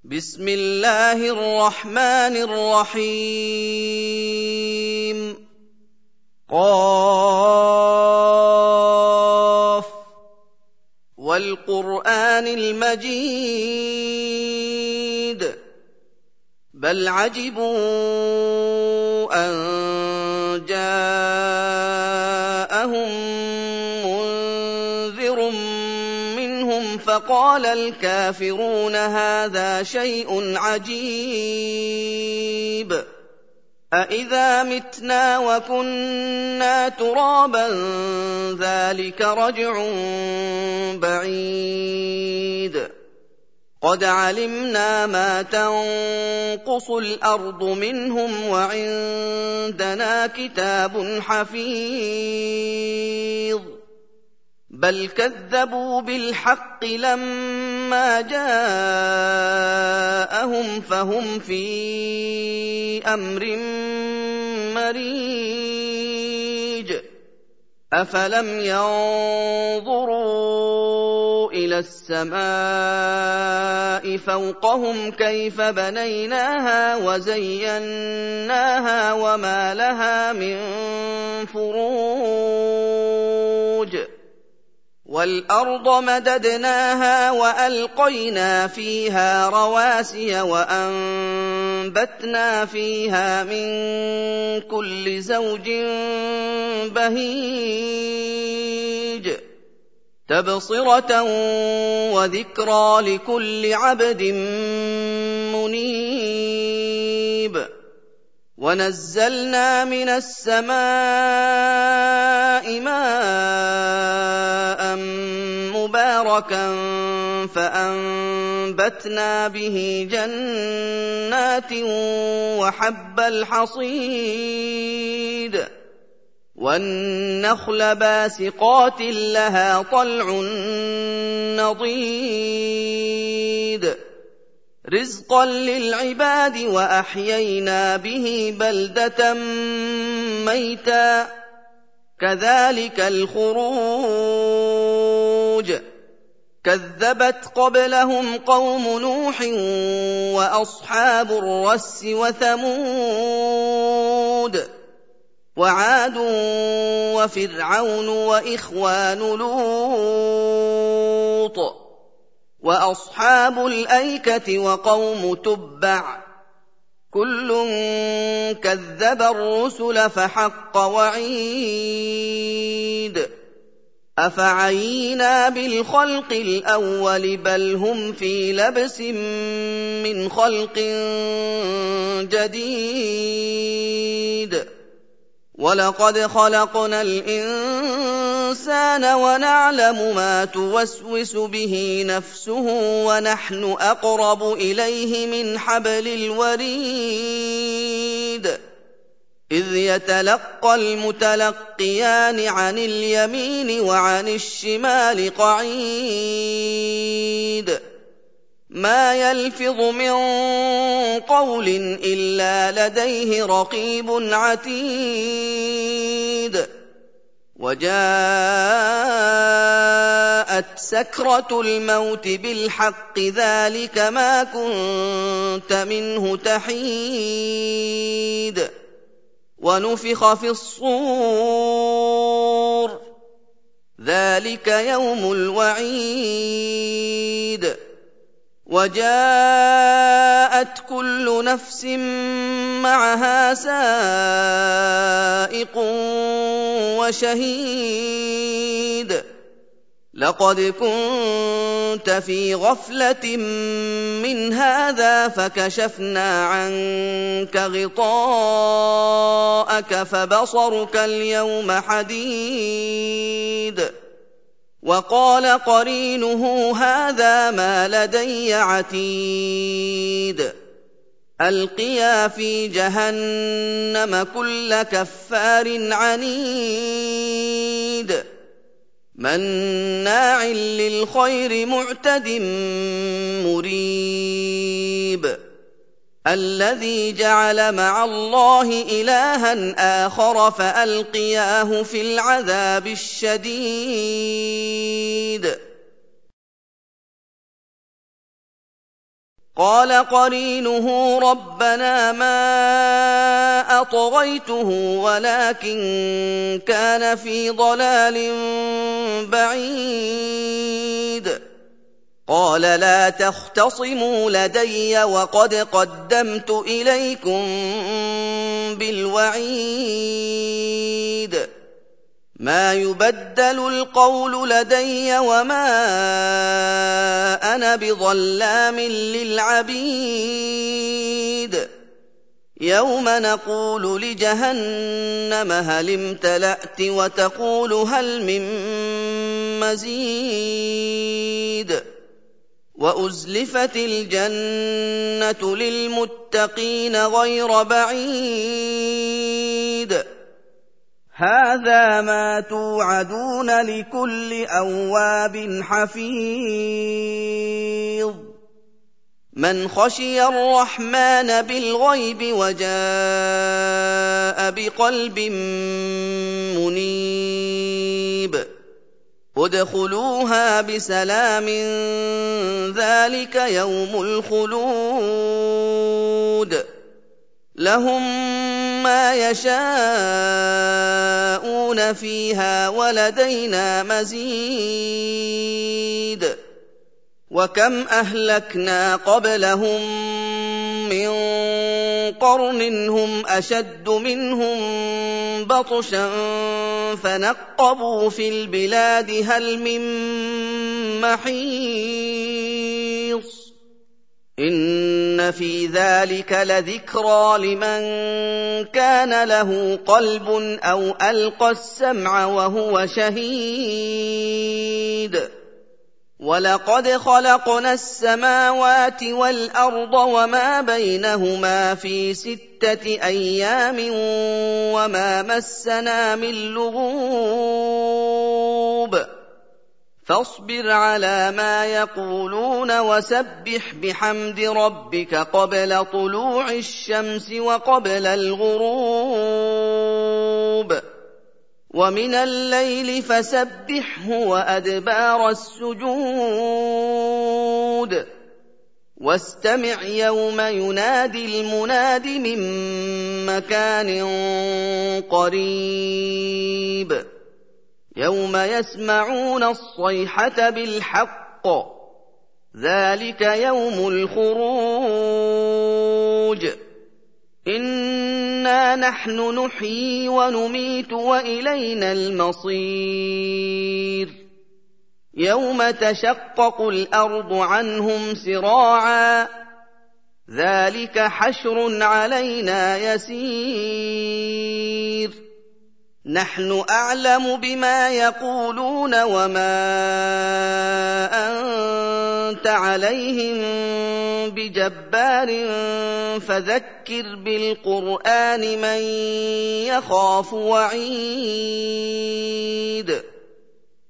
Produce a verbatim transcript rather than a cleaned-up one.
بسم الله الرحمن الرحيم قاف والقرآن المجيد بل عجبوا أن جاءهم منذر منهم فقال الكافرون هذا شيء عجيب أإذا متنا وكنا ترابا ذلك رجع بعيد قد علمنا ما تنقص الأرض منهم وعندنا كتاب حفيظ بل كذبوا بالحق لما جاءهم فهم في أمر مريج أفلم ينظروا إلى السماء فوقهم كيف بنيناها وزيناها وما لها من فروج والأرض مددناها وألقينا فيها رواسي وأنبتنا فيها من كل زوج بهيج تبصرة وذكرى لكل عبد منيب ونزلنا من السماء ماء مباركا فأنبتنا به جنات وحب الحصيد والنخل باسقات لها طلع نضيد رزقا للعباد وأحيينا به بلدة ميتا كذلك الخروج كذبت قبلهم قوم نوح وأصحاب الرس وثمود وعاد وفرعون وإخوان لوط وأصحاب الأيكة وقوم تبع كل كذب الرسل فحق وعيد أفعينا بالخلق الأول بل هم في لبس من خلق جديد ولقد خلقنا الإنسان ونعلم ما توسوس به نفسه ونحن أقرب إليه من حبل الوريد إذ يتلقى المتلقيان عن اليمين وعن الشمال قعيد ما يلفظ من قول إلا لديه رقيب عتيد وجاءت سكرة الموت بالحق ذلك ما كنت منه تحيد ونفخ في الصور ذلك يوم الوعيد وجاءت كل نفس معها سائق وشهيد لقد كنت في غفلة من هذا فكشفنا عنك غطاءك فبصرك اليوم حديد وقال قرينه هذا ما لدي عتيد ألقيا في جهنم كل كفار عنيد مناع للخير معتد مريب الذي جعل مع الله إلها آخر فألقياه في العذاب الشديد قال قرينه ربنا ما أطغيته ولكن كان في ضلال بعيد قال لا تختصموا لدي وقد قدمت إليكم بالوعيد ما يبدل القول لدي وما أنا بظلام للعبيد يوم نقول لجهنم هل امتلأت وتقول هل من مزيد وأزلفت الجنة للمتقين غير بعيد هذا ما توعدون لكل أواب حفيظ من خشي الرحمن بالغيب وجاء بقلب منيب ادخلوها بسلام ذلك يوم الخلود لهم ما يشاءون فيها ولدينا مزيد وكم أهلكنا قبلهم من قرن هم أشد منهم بطشا فنقبوا في البلاد هل من محيص إن في ذلك لذكرى لمن كان له قلب أو ألقى السمع وهو شهيد ولقد خلقنا السماوات والأرض وما بينهما في ستة أيام وما مسنا من لغوب فاصبر على ما يقولون وسبح بحمد ربك قبل طلوع الشمس وقبل الغروب ومن الليل فسبحه وأدبار السجود واستمع يوم ينادي المناد من مكان قريب يوم يسمعون الصيحة بالحق ذلك يوم الخروج إنا نحن نحيي ونميت وإلينا المصير يوم تشقق الأرض عنهم سراعا ذلك حشر علينا يسير نحن أعلم بما يقولون وما أنت عليهم بجبار فذكر بالقرآن من يخاف وعيد